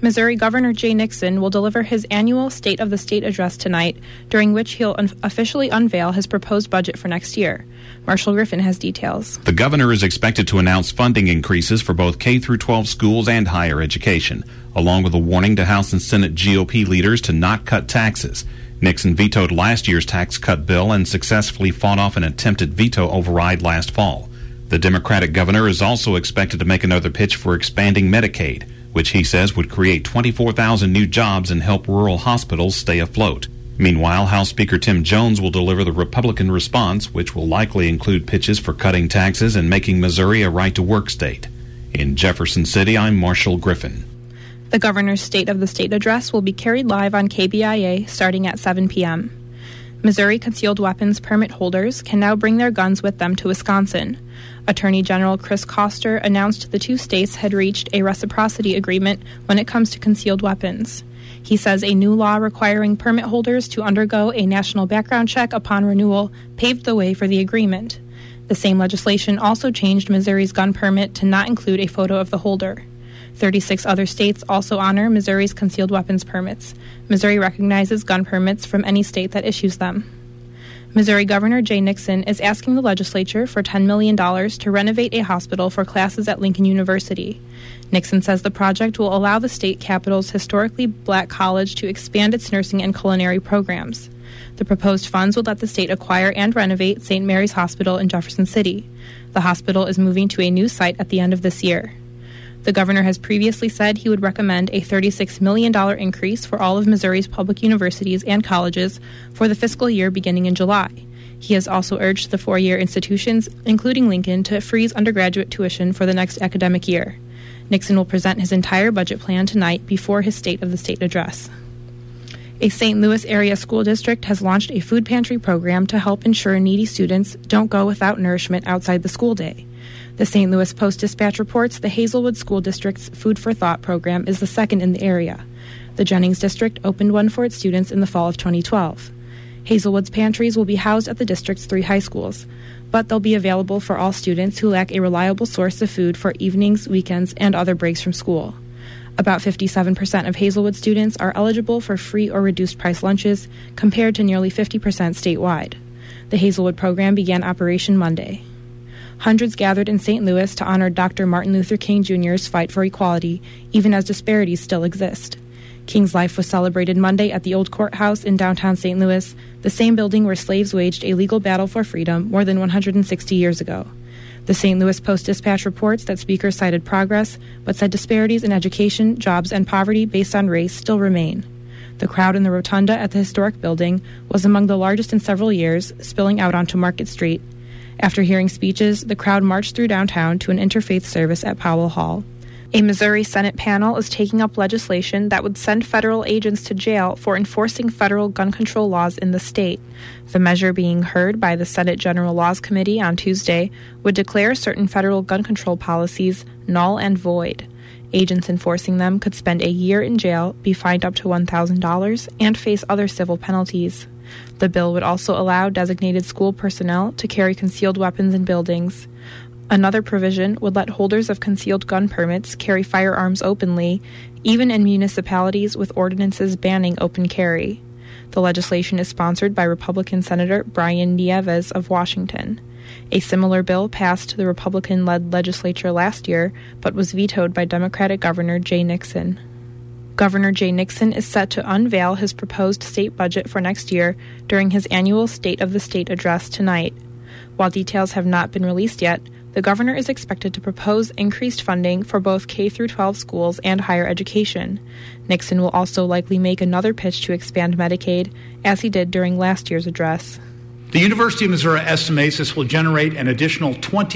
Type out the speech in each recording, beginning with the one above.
Missouri Governor Jay Nixon will deliver his annual State of the State address tonight, during which he'll officially unveil his proposed budget for next year. Marshall Griffin has details. The governor is expected to announce funding increases for both K-12 schools and higher education, along with a warning to House and Senate GOP leaders to not cut taxes. Nixon vetoed last year's tax cut bill and successfully fought off an attempted veto override last fall. The Democratic governor is also expected to make another pitch for expanding Medicaid, which he says would create 24,000 new jobs and help rural hospitals stay afloat. Meanwhile, House Speaker Tim Jones will deliver the Republican response, which will likely include pitches for cutting taxes and making Missouri a right-to-work state. In Jefferson City, I'm Marshall Griffin. The governor's State of the State address will be carried live on KBIA starting at 7 p.m. Missouri concealed weapons permit holders can now bring their guns with them to Wisconsin. Attorney General Chris Koster announced the two states had reached a reciprocity agreement when it comes to concealed weapons. He says a new law requiring permit holders to undergo a national background check upon renewal paved the way for the agreement. The same legislation also changed Missouri's gun permit to not include a photo of the holder. 36 other states also honor Missouri's concealed weapons permits. Missouri recognizes gun permits from any state that issues them. Missouri Governor Jay Nixon is asking the legislature for $10 million to renovate a hospital for classes at Lincoln University. Nixon says the project will allow the state capital's historically black college to expand its nursing and culinary programs. The proposed funds would let the state acquire and renovate St. Mary's Hospital in Jefferson City. The hospital is moving to a new site at the end of this year. The governor has previously said he would recommend a $36 million increase for all of Missouri's public universities and colleges for the fiscal year beginning in July. He has also urged the four-year institutions, including Lincoln, to freeze undergraduate tuition for the next academic year. Nixon will present his entire budget plan tonight before his State of the State address. A St. Louis area school district has launched a food pantry program to help ensure needy students don't go without nourishment outside the school day. The St. Louis Post-Dispatch reports the Hazelwood School District's Food for Thought program is the second in the area. The Jennings District opened one for its students in the fall of 2012. Hazelwood's pantries will be housed at the district's 3 high schools, but they'll be available for all students who lack a reliable source of food for evenings, weekends, and other breaks from school. About 57% of Hazelwood students are eligible for free or reduced price lunches, compared to nearly 50% statewide. The Hazelwood program began operation Monday. Hundreds gathered in St. Louis to honor Dr. Martin Luther King Jr.'s fight for equality, even as disparities still exist. King's life was celebrated Monday at the Old Courthouse in downtown St. Louis, the same building where slaves waged a legal battle for freedom more than 160 years ago. The St. Louis Post-Dispatch reports that speakers cited progress, but said disparities in education, jobs, and poverty based on race still remain. The crowd in the rotunda at the historic building was among the largest in several years, spilling out onto Market Street. After hearing speeches, the crowd marched through downtown to an interfaith service at Powell Hall. A Missouri Senate panel is taking up legislation that would send federal agents to jail for enforcing federal gun control laws in the state. The measure being heard by the Senate General Laws Committee on Tuesday would declare certain federal gun control policies null and void. Agents enforcing them could spend a year in jail, be fined up to $1,000, and face other civil penalties. The bill would also allow designated school personnel to carry concealed weapons in buildings. Another provision would let holders of concealed gun permits carry firearms openly, even in municipalities with ordinances banning open carry. The legislation is sponsored by Republican Senator Brian Nieves of Washington. A similar bill passed the Republican-led legislature last year, but was vetoed by Democratic Governor Jay Nixon. Governor Jay Nixon is set to unveil his proposed state budget for next year during his annual State of the State address tonight. While details have not been released yet, the governor is expected to propose increased funding for both K-12 schools and higher education. Nixon will also likely make another pitch to expand Medicaid, as he did during last year's address. The University of Missouri estimates this will generate an additional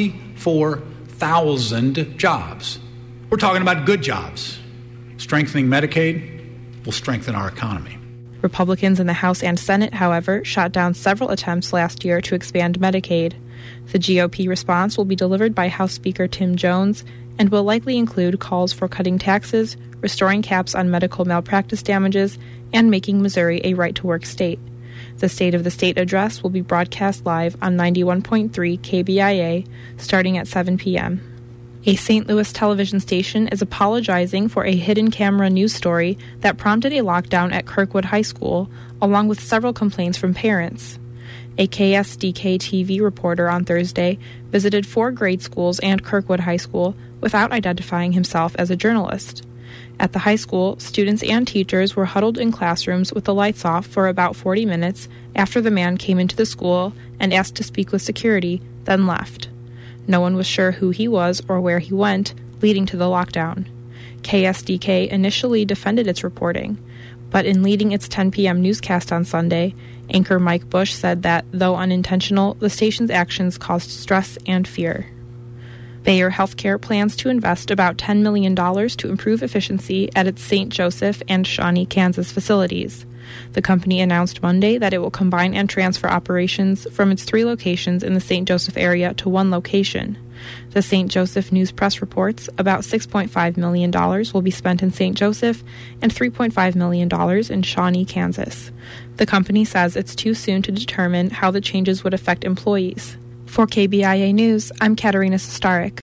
24,000 jobs. We're talking about good jobs. Strengthening Medicaid will strengthen our economy. Republicans in the House and Senate, however, shot down several attempts last year to expand Medicaid. The GOP response will be delivered by House Speaker Tim Jones and will likely include calls for cutting taxes, restoring caps on medical malpractice damages, and making Missouri a right-to-work state. The State of the State address will be broadcast live on 91.3 KBIA starting at 7 p.m. A St. Louis television station is apologizing for a hidden camera news story that prompted a lockdown at Kirkwood High School, along with several complaints from parents. A KSDK TV reporter on Thursday visited 4 grade schools and Kirkwood High School without identifying himself as a journalist. At the high school, students and teachers were huddled in classrooms with the lights off for about 40 minutes after the man came into the school and asked to speak with security, then left. No one was sure who he was or where he went, leading to the lockdown. KSDK initially defended its reporting, but in leading its 10 p.m. newscast on Sunday, anchor Mike Bush said that, though unintentional, the station's actions caused stress and fear. Bayer Healthcare plans to invest about $10 million to improve efficiency at its St. Joseph and Shawnee, Kansas facilities. The company announced Monday that it will combine and transfer operations from its 3 locations in the St. Joseph area to 1 location. The St. Joseph News Press reports about $6.5 million will be spent in St. Joseph and $3.5 million in Shawnee, Kansas. The company says it's too soon to determine how the changes would affect employees. For KBIA News, I'm Katerina Sostaric.